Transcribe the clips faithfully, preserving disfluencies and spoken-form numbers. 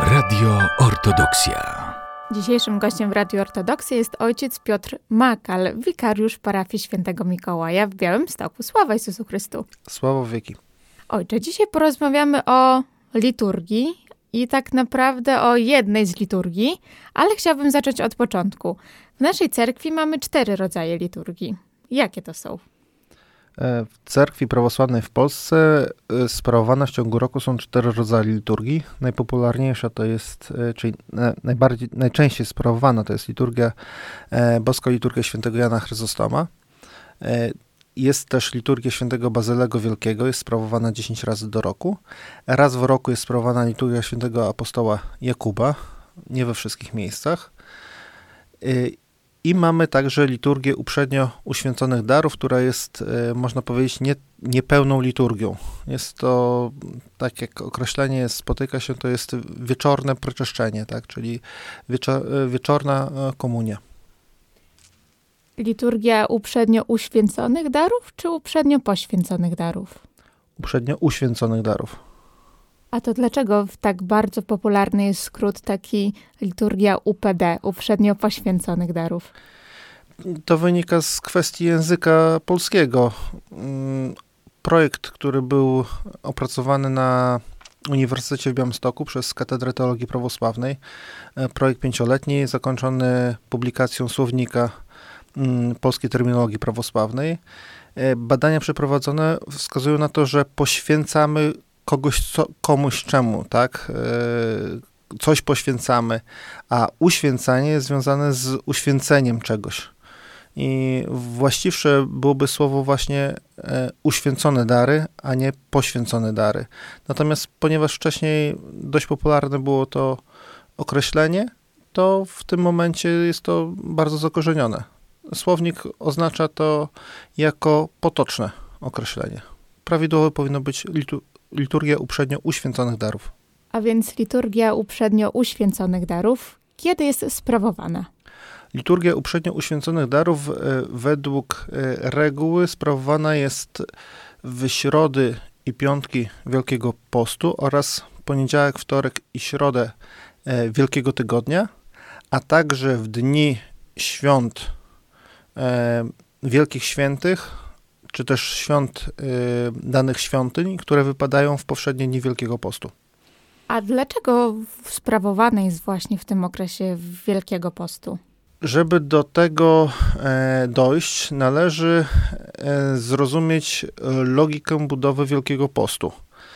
Radio Ortodoksja. Dzisiejszym gościem w Radiu Ortodoksja jest ojciec Piotr Makal, wikariusz parafii Świętego Mikołaja w Białymstoku. Sława Jezusu Chrystu. Sława w wieki. Ojcze, dzisiaj porozmawiamy o liturgii i tak naprawdę o jednej z liturgii, ale chciałabym zacząć od początku. W naszej cerkwi mamy cztery rodzaje liturgii. Jakie to są? W cerkwi prawosławnej w Polsce sprawowane w ciągu roku są cztery rodzaje liturgii. Najpopularniejsza to jest, czyli najbardziej, najczęściej sprawowana to jest liturgia, boska liturgia świętego Jana Chryzostoma. Jest też liturgia świętego Bazylego Wielkiego, jest sprawowana dziesięć razy do roku. Raz w roku jest sprawowana liturgia świętego apostoła Jakuba, nie we wszystkich miejscach. I mamy także liturgię uprzednio uświęconych darów, która jest, można powiedzieć, nie, niepełną liturgią. Jest to, tak jak określenie spotyka się, to jest wieczorne proczyszczenie, tak? Czyli wieczor, wieczorna komunia. Liturgia uprzednio uświęconych darów, czy uprzednio poświęconych darów? Uprzednio uświęconych darów. A to dlaczego tak bardzo popularny jest skrót taki liturgia U P D, uprzednio poświęconych darów? To wynika z kwestii języka polskiego. Projekt, który był opracowany na Uniwersytecie w Białymstoku przez Katedrę Teologii Prawosławnej, projekt pięcioletni, zakończony publikacją słownika polskiej terminologii prawosławnej. Badania przeprowadzone wskazują na to, że poświęcamy kogoś, co, komuś czemu, tak? Coś poświęcamy, a uświęcanie jest związane z uświęceniem czegoś. I właściwsze byłoby słowo właśnie uświęcone dary, a nie poświęcone dary. Natomiast ponieważ wcześniej dość popularne było to określenie, to w tym momencie jest to bardzo zakorzenione. Słownik oznacza to jako potoczne określenie. Prawidłowe powinno być litu- liturgia uprzednio uświęconych darów. A więc liturgia uprzednio uświęconych darów, kiedy jest sprawowana? Liturgia uprzednio uświęconych darów według reguły sprawowana jest w środy i piątki Wielkiego Postu oraz poniedziałek, wtorek i środę Wielkiego Tygodnia, a także w dni świąt Wielkich Świętych, czy też świąt y, danych świątyń, które wypadają w powszednie dni Wielkiego Postu. A dlaczego sprawowane jest właśnie w tym okresie Wielkiego Postu? Żeby do tego e, dojść, należy e, zrozumieć logikę budowy Wielkiego Postu.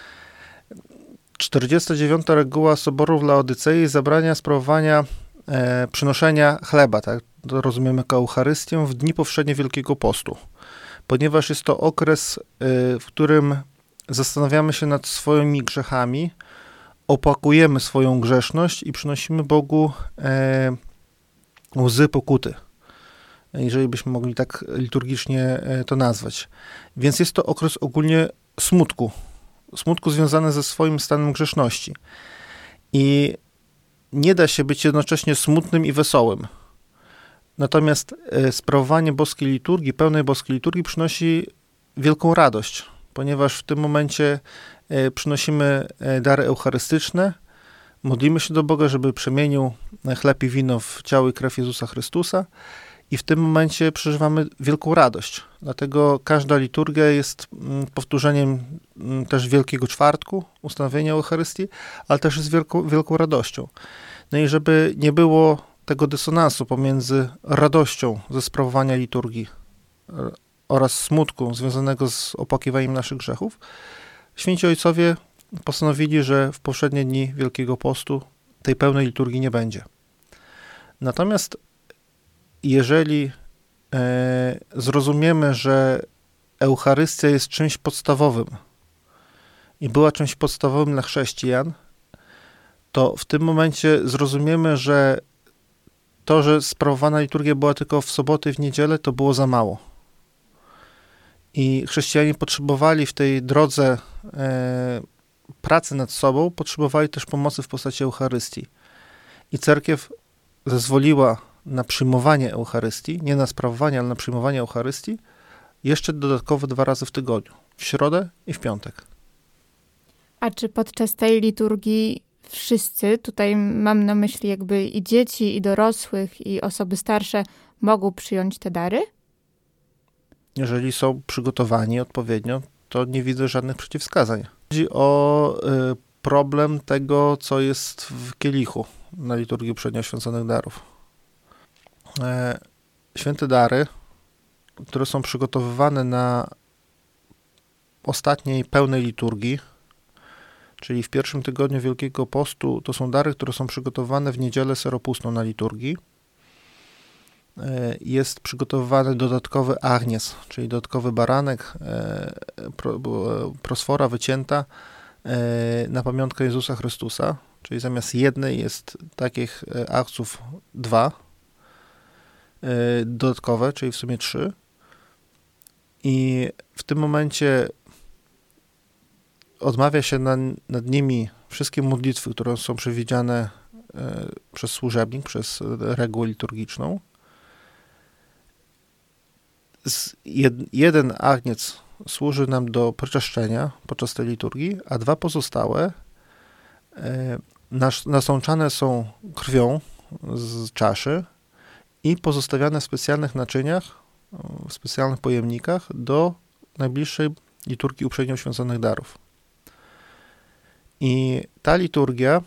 czterdziesta dziewiąta reguła Soboru w Laodycei zabrania sprawowania e, przynoszenia chleba, tak? To rozumiemy jako Eucharystię, w dni powszednie Wielkiego Postu. Ponieważ jest to okres, w którym zastanawiamy się nad swoimi grzechami, opłakujemy swoją grzeszność i przynosimy Bogu e, łzy pokuty, jeżeli byśmy mogli tak liturgicznie to nazwać. Więc jest to okres ogólnie smutku, smutku związany ze swoim stanem grzeszności. I nie da się być jednocześnie smutnym i wesołym. Natomiast sprawowanie boskiej liturgii, pełnej boskiej liturgii przynosi wielką radość, ponieważ w tym momencie przynosimy dary eucharystyczne, modlimy się do Boga, żeby przemienił chleb i wino w ciało i krew Jezusa Chrystusa i w tym momencie przeżywamy wielką radość. Dlatego każda liturgia jest powtórzeniem też Wielkiego Czwartku, ustanowienia Eucharystii, ale też jest wielką, wielką radością. No i żeby nie było tego dysonansu pomiędzy radością ze sprawowania liturgii oraz smutku związanego z opłakiwaniem naszych grzechów, święci ojcowie postanowili, że w powszednie dni Wielkiego Postu tej pełnej liturgii nie będzie. Natomiast jeżeli e, zrozumiemy, że Eucharystia jest czymś podstawowym i była czymś podstawowym dla chrześcijan, to w tym momencie zrozumiemy, że to, że sprawowana liturgia była tylko w soboty i w niedzielę, to było za mało. I chrześcijanie potrzebowali w tej drodze e, pracy nad sobą, potrzebowali też pomocy w postaci Eucharystii. I cerkiew zezwoliła na przyjmowanie Eucharystii, nie na sprawowanie, ale na przyjmowanie Eucharystii, jeszcze dodatkowo dwa razy w tygodniu, w środę i w piątek. A czy podczas tej liturgii wszyscy, tutaj mam na myśli jakby i dzieci, i dorosłych, i osoby starsze, mogą przyjąć te dary? Jeżeli są przygotowani odpowiednio, to nie widzę żadnych przeciwwskazań. Chodzi o y, problem tego, co jest w kielichu na liturgii uprzednio oświęconych darów. E, święte dary, które są przygotowywane na ostatniej pełnej liturgii, czyli w pierwszym tygodniu Wielkiego Postu, to są dary, które są przygotowane w niedzielę seropustną na liturgii. Jest przygotowywany dodatkowy agniec, czyli dodatkowy baranek, prosfora wycięta na pamiątkę Jezusa Chrystusa, czyli zamiast jednej jest takich agców dwa dodatkowe, czyli w sumie trzy. I w tym momencie odmawia się na, nad nimi wszystkie modlitwy, które są przewidziane e, przez służebnik, przez regułę liturgiczną. Z jed, jeden agniec służy nam do przeczeszczenia podczas tej liturgii, a dwa pozostałe e, nas, nasączane są krwią z czaszy i pozostawiane w specjalnych naczyniach, w specjalnych pojemnikach do najbliższej liturgii uprzednio oświęconych darów. I ta liturgia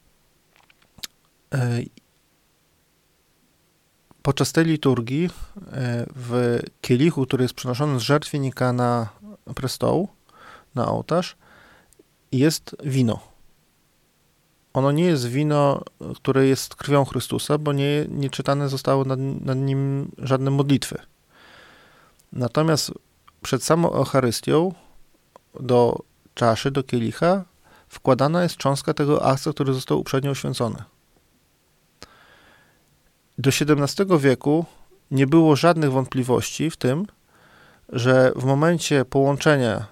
podczas tej liturgii w kielichu, który jest przenoszony z żertwienika na prestoł, na ołtarz, jest wino. Ono nie jest wino, które jest krwią Chrystusa, bo nie, nie czytane zostały nad, nad nim żadne modlitwy. Natomiast przed samą Eucharystią do czaszy, do kielicha wkładana jest cząstka tego agca, który został uprzednio oświęcony. Do siedemnastego wieku nie było żadnych wątpliwości w tym, że w momencie połączenia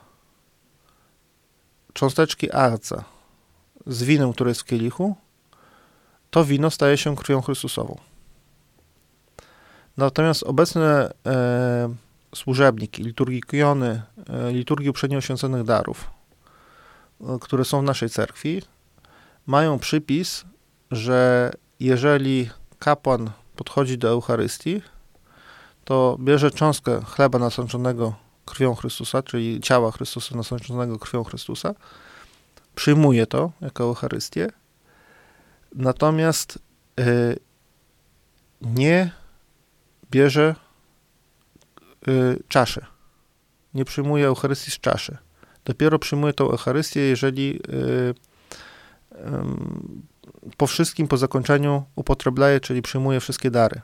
cząsteczki agca z winem, które jest w kielichu, to wino staje się krwią Chrystusową. Natomiast obecne e, służebniki, liturgikiony, e, liturgii uprzednio oświęconych darów, e, które są w naszej cerkwi, mają przypis, że jeżeli kapłan podchodzi do Eucharystii, to bierze cząstkę chleba nasączonego krwią Chrystusa, czyli ciała Chrystusa nasączonego krwią Chrystusa, przyjmuje to jako Eucharystię, natomiast y, nie bierze y, czaszy. Nie przyjmuje Eucharystii z czaszy. Dopiero przyjmuje tą Eucharystię, jeżeli y, y, po wszystkim, po zakończeniu upotreblaje, czyli przyjmuje wszystkie dary.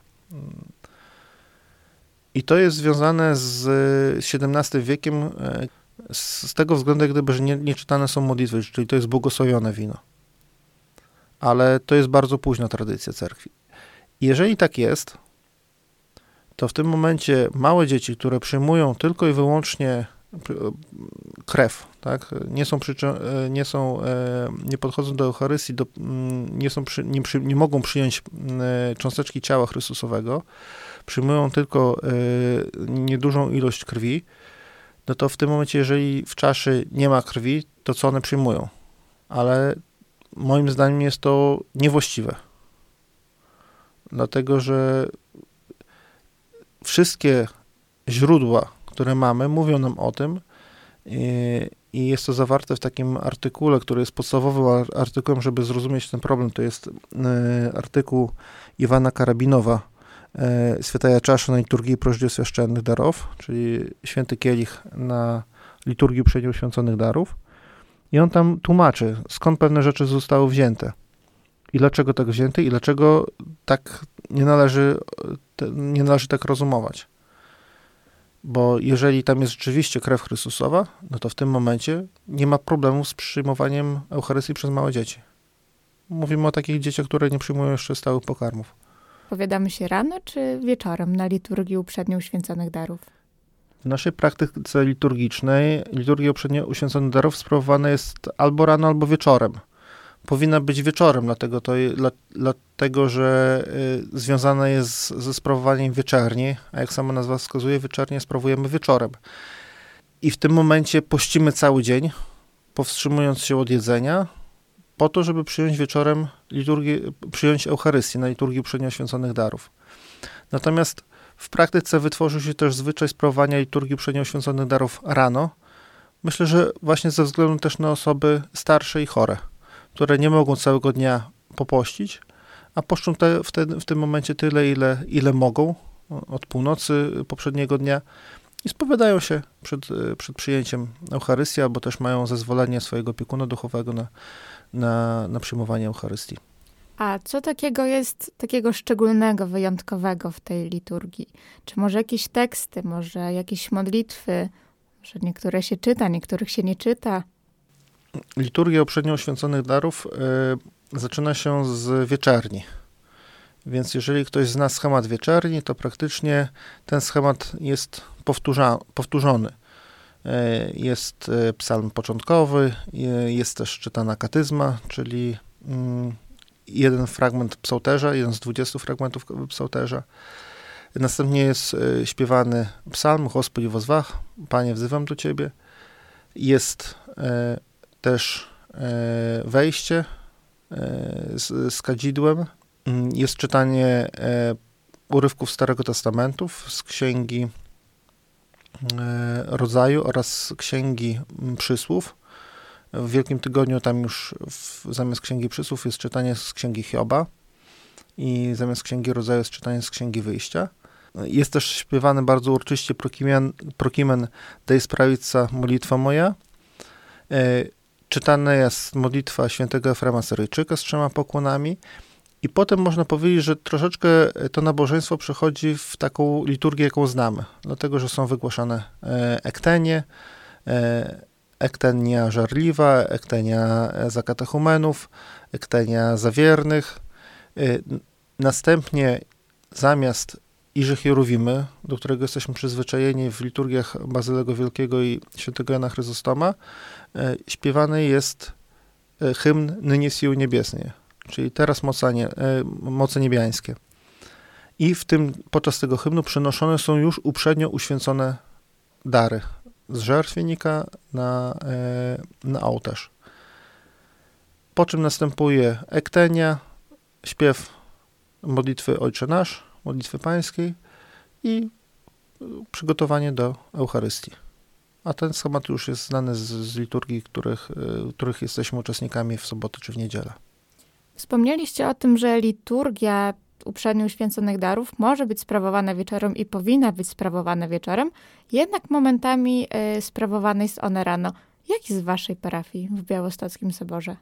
I to jest związane z siedemnastym wiekiem, z tego względu, jak gdyby, że nie, nie czytane są modlitwy, czyli to jest błogosławione wino. Ale to jest bardzo późna tradycja cerkwi. Jeżeli tak jest, to w tym momencie małe dzieci, które przyjmują tylko i wyłącznie krew, tak, nie są, przyczy- nie są, nie podchodzą do Eucharystii, do, nie, są przy, nie, przy, nie mogą przyjąć cząsteczki ciała Chrystusowego, przyjmują tylko niedużą ilość krwi, no to w tym momencie, jeżeli w czaszy nie ma krwi, to co one przyjmują? Ale moim zdaniem jest to niewłaściwe. Dlatego, że wszystkie źródła, które mamy, mówią nam o tym i, i jest to zawarte w takim artykule, który jest podstawowym artykułem, żeby zrozumieć ten problem. To jest artykuł Iwana Karabinowa, Święta Czasza na liturgii i proździe świeszczennych darów, czyli święty kielich na liturgii uprzednio oświęconych darów. I on tam tłumaczy, skąd pewne rzeczy zostały wzięte i dlaczego tak wzięte i dlaczego tak nie należy, nie należy tak rozumować. Bo jeżeli tam jest rzeczywiście krew Chrystusowa, no to w tym momencie nie ma problemu z przyjmowaniem Eucharystii przez małe dzieci. Mówimy o takich dzieciach, które nie przyjmują jeszcze stałych pokarmów. Powiadamy się rano czy wieczorem na liturgii uprzednio uświęconych darów? W naszej praktyce liturgicznej liturgia uprzednio uświęconych darów sprawowana jest albo rano, albo wieczorem. Powinna być wieczorem, dlatego, to, dla, dlatego że y, związana jest ze sprawowaniem wieczerni, a jak sama nazwa wskazuje, wieczernie sprawujemy wieczorem. I w tym momencie pościmy cały dzień, powstrzymując się od jedzenia, po to, żeby przyjąć wieczorem liturgię, przyjąć Eucharystię na liturgii uprzednio święconych darów. Natomiast w praktyce wytworzył się też zwyczaj sprawowania liturgii uprzednio święconych darów rano. Myślę, że właśnie ze względu też na osoby starsze i chore, które nie mogą całego dnia popościć, a poszczą te, w, te, w tym momencie tyle, ile, ile mogą od północy poprzedniego dnia i spowiadają się przed, przed przyjęciem Eucharystii, albo też mają zezwolenie swojego opiekuna duchowego na, na, na przyjmowanie Eucharystii. A co takiego jest takiego szczególnego, wyjątkowego w tej liturgii? Czy może jakieś teksty, może jakieś modlitwy, że niektóre się czyta, niektórych się nie czyta? Liturgia uprzednio oświęconych darów y, zaczyna się z wieczerni. Więc jeżeli ktoś zna schemat wieczerni, to praktycznie ten schemat jest powtórza, powtórzony. Y, jest y, psalm początkowy, y, jest też czytana katyzma, czyli y, jeden fragment psałterza, jeden z dwudziestu fragmentów psałterza. Następnie jest y, śpiewany psalm, Gospodzie wozwach, Panie wzywam do Ciebie. Jest y, też y, wejście y, z, z kadzidłem. Y, jest czytanie y, urywków Starego Testamentu z Księgi y, Rodzaju oraz z Księgi Przysłów. W Wielkim Tygodniu tam już w, zamiast Księgi Przysłów jest czytanie z Księgi Hioba i zamiast Księgi Rodzaju jest czytanie z Księgi Wyjścia. Jest też śpiewany bardzo uroczyście Prokimen, Prokimen Dei Spravica, modlitwa moja. Y, czytana jest modlitwa świętego Efrema Syryjczyka z trzema pokłonami i potem można powiedzieć, że troszeczkę to nabożeństwo przechodzi w taką liturgię, jaką znamy, dlatego, że są wygłaszane ektenie, ektenia żarliwa, ektenia za katechumenów, ektenia za wiernych. Następnie zamiast Iży Hierowimy, do którego jesteśmy przyzwyczajeni w liturgiach Bazylego Wielkiego i świętego Jana Chryzostoma, śpiewany jest hymn Nynie siły niebiesnie, czyli teraz mocenie, moce niebiańskie. I w tym, podczas tego hymnu przynoszone są już uprzednio uświęcone dary z żertwienika na, na ołtarz. Po czym następuje ektenia, śpiew modlitwy Ojcze Nasz, modlitwy pańskiej i przygotowanie do Eucharystii. A ten schemat już jest znany z, z liturgii, których, których jesteśmy uczestnikami w soboty czy w niedzielę. Wspomnieliście o tym, że liturgia uprzednio uświęconych darów może być sprawowana wieczorem i powinna być sprawowana wieczorem, jednak momentami y, sprawowane jest one rano. Jak jest w waszej parafii w Białostockim Soborze?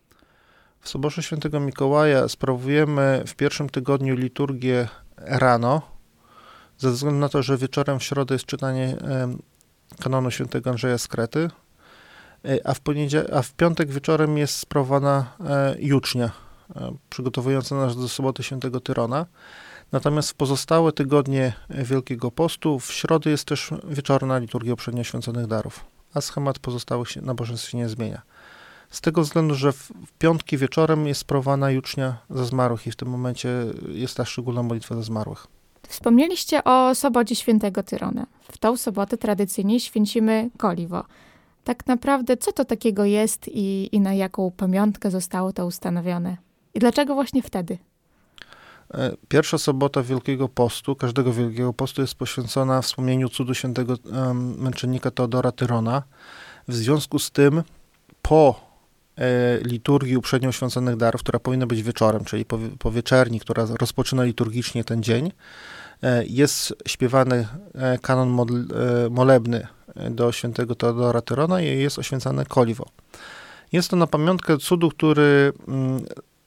W Soborze Świętego Mikołaja sprawujemy w pierwszym tygodniu liturgię rano, ze względu na to, że wieczorem w środę jest czytanie y, kanonu świętego Andrzeja z Krety, y, a, w poniedział- a w piątek wieczorem jest sprawowana y, jucznia, przygotowująca nas do soboty świętego Tyrona. Natomiast w pozostałe tygodnie Wielkiego Postu w środę jest też wieczorna liturgia uprzednio święconych darów, a schemat pozostałych nabożeństw się nie zmienia. Z tego względu, że w piątki wieczorem jest sprawowana jucznia za zmarłych i w tym momencie jest ta szczególna modlitwa za zmarłych. Wspomnieliście o sobocie świętego Tyrona. W tą sobotę tradycyjnie święcimy Koliwo. Tak naprawdę co to takiego jest i, i na jaką pamiątkę zostało to ustanowione? I dlaczego właśnie wtedy? Pierwsza sobota Wielkiego Postu, każdego Wielkiego Postu jest poświęcona wspomnieniu cudu świętego um, męczennika Teodora Tyrona. W związku z tym po e, liturgii uprzednio święconych darów, która powinna być wieczorem, czyli po, po wieczerni, która rozpoczyna liturgicznie ten dzień, e, jest śpiewany e, kanon modl, e, molebny do świętego Teodora Tyrona i jest oświęcane Koliwo. Jest to na pamiątkę cudu, który mm,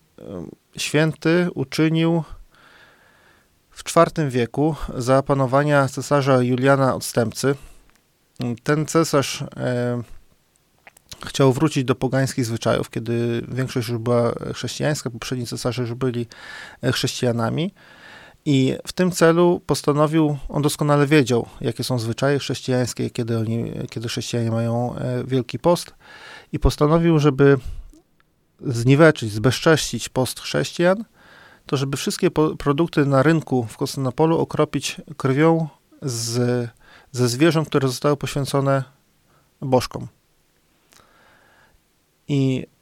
święty uczynił w czwartym wieku za panowania cesarza Juliana Odstępcy. Ten cesarz e, chciał wrócić do pogańskich zwyczajów, kiedy większość już była chrześcijańska, poprzedni cesarze już byli chrześcijanami i w tym celu postanowił, on doskonale wiedział, jakie są zwyczaje chrześcijańskie, kiedy, oni, kiedy chrześcijanie mają Wielki Post i postanowił, żeby zniweczyć, zbezcześcić post chrześcijan, to żeby wszystkie po- produkty na rynku w Konstantynopolu okropić krwią z, ze zwierząt, które zostały poświęcone bożkom. I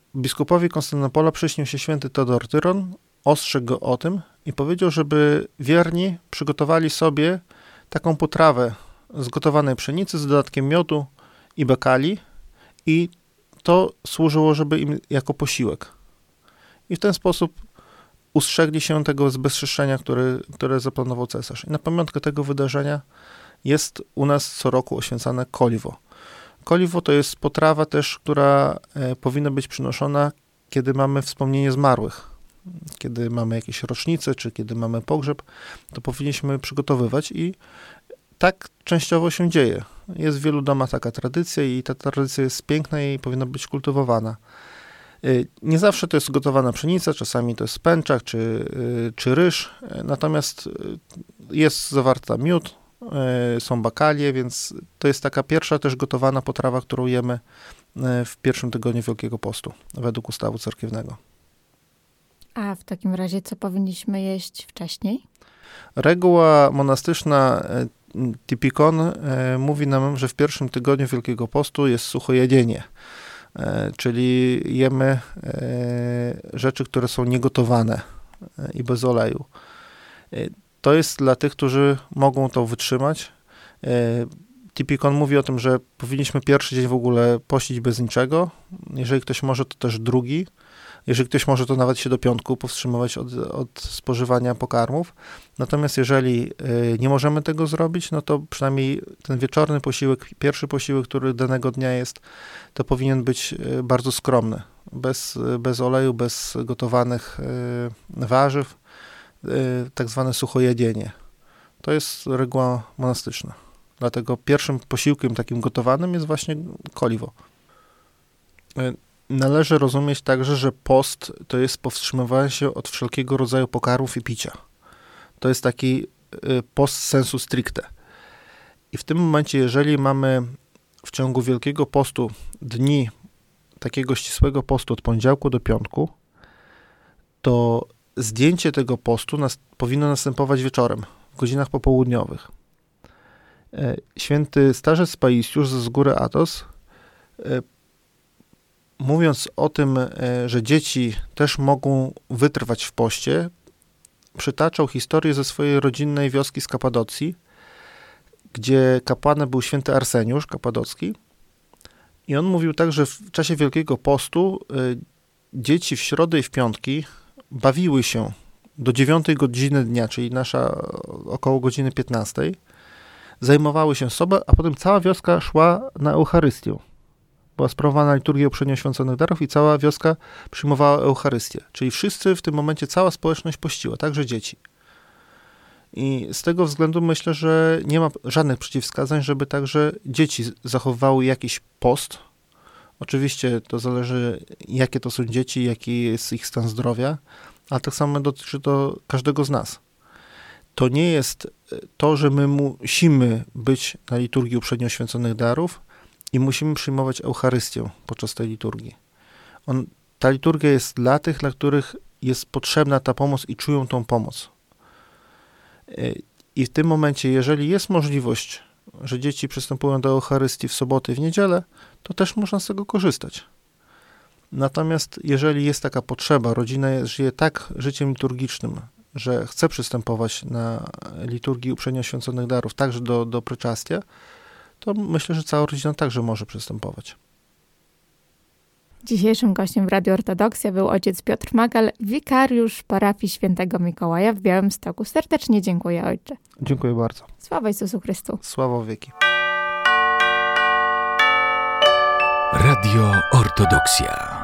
biskupowi Konstantynopola przyśnił się święty Teodor Tyron, ostrzegł go o tym i powiedział, żeby wierni przygotowali sobie taką potrawę z gotowanej pszenicy z dodatkiem miodu i bekali i to służyło, żeby im jako posiłek. I w ten sposób ustrzegli się tego zbezczeszczenia, który, które zaplanował cesarz. I na pamiątkę tego wydarzenia jest u nas co roku oświęcane koliwo. Koliwo to jest potrawa też, która e, powinna być przynoszona, kiedy mamy wspomnienie zmarłych. Kiedy mamy jakieś rocznice, czy kiedy mamy pogrzeb, to powinniśmy przygotowywać i tak częściowo się dzieje. Jest w wielu domach taka tradycja i ta tradycja jest piękna i powinna być kultywowana. Nie zawsze to jest gotowana pszenica, czasami to jest pęczak czy, czy ryż, natomiast jest zawarta miód, są bakalie, więc to jest taka pierwsza też gotowana potrawa, którą jemy w pierwszym tygodniu Wielkiego Postu, według ustawu cerkiewnego. A w takim razie co powinniśmy jeść wcześniej? Reguła monastyczna Typikon mówi nam, że w pierwszym tygodniu Wielkiego Postu jest suchojedzenie, czyli jemy rzeczy, które są niegotowane i bez oleju. To jest dla tych, którzy mogą to wytrzymać. Typikon mówi o tym, że powinniśmy pierwszy dzień w ogóle pościć bez niczego. Jeżeli ktoś może, to też drugi. Jeżeli ktoś może, to nawet się do piątku powstrzymywać od, od spożywania pokarmów. Natomiast jeżeli nie możemy tego zrobić, no to przynajmniej ten wieczorny posiłek, pierwszy posiłek, który danego dnia jest, to powinien być bardzo skromny. Bez, bez oleju, bez gotowanych warzyw, tak zwane suchojedzenie. To jest reguła monastyczna. Dlatego pierwszym posiłkiem takim gotowanym jest właśnie koliwo. Należy rozumieć także, że post to jest powstrzymywanie się od wszelkiego rodzaju pokarmów i picia. To jest taki post sensu stricte. I w tym momencie, jeżeli mamy w ciągu Wielkiego Postu dni takiego ścisłego postu od poniedziałku do piątku, to zdjęcie tego postu nas, powinno następować wieczorem, w godzinach popołudniowych. Święty starzec Paisiusz z góry Athos, mówiąc o tym, że dzieci też mogą wytrwać w poście, przytaczał historię ze swojej rodzinnej wioski z Kapadocji, gdzie kapłanem był święty Arseniusz Kapadocki. I on mówił tak, że w czasie Wielkiego Postu dzieci w środę i w piątki bawiły się do dziewiątej godziny dnia, czyli nasza około godziny piętnastej, zajmowały się sobą, a potem cała wioska szła na Eucharystię. Była sprawowana liturgia uprzednio święconych darów i cała wioska przyjmowała Eucharystię. Czyli wszyscy w tym momencie, cała społeczność pościła, także dzieci. I z tego względu myślę, że nie ma żadnych przeciwwskazań, żeby także dzieci zachowywały jakiś post. Oczywiście to zależy, jakie to są dzieci, jaki jest ich stan zdrowia, ale tak samo dotyczy to każdego z nas. To nie jest to, że my musimy być na liturgii uprzednio święconych darów i musimy przyjmować Eucharystię podczas tej liturgii. On, ta liturgia jest dla tych, dla których jest potrzebna ta pomoc i czują tą pomoc. I w tym momencie, jeżeli jest możliwość, że dzieci przystępują do Eucharystii w sobotę i w niedzielę, to też można z tego korzystać. Natomiast jeżeli jest taka potrzeba, rodzina żyje tak życiem liturgicznym, że chce przystępować na liturgii uprzednio święconych darów, także do, do pryczastia, to myślę, że cała rodzina także może przystępować. Dzisiejszym gościem w Radiu Ortodoksja był ojciec Piotr Magal, wikariusz parafii Świętego Mikołaja w Białymstoku. Serdecznie dziękuję, ojcze. Dziękuję bardzo. Sława Jezusu Chrystu. Sława wieki. Radio Ortodoksja.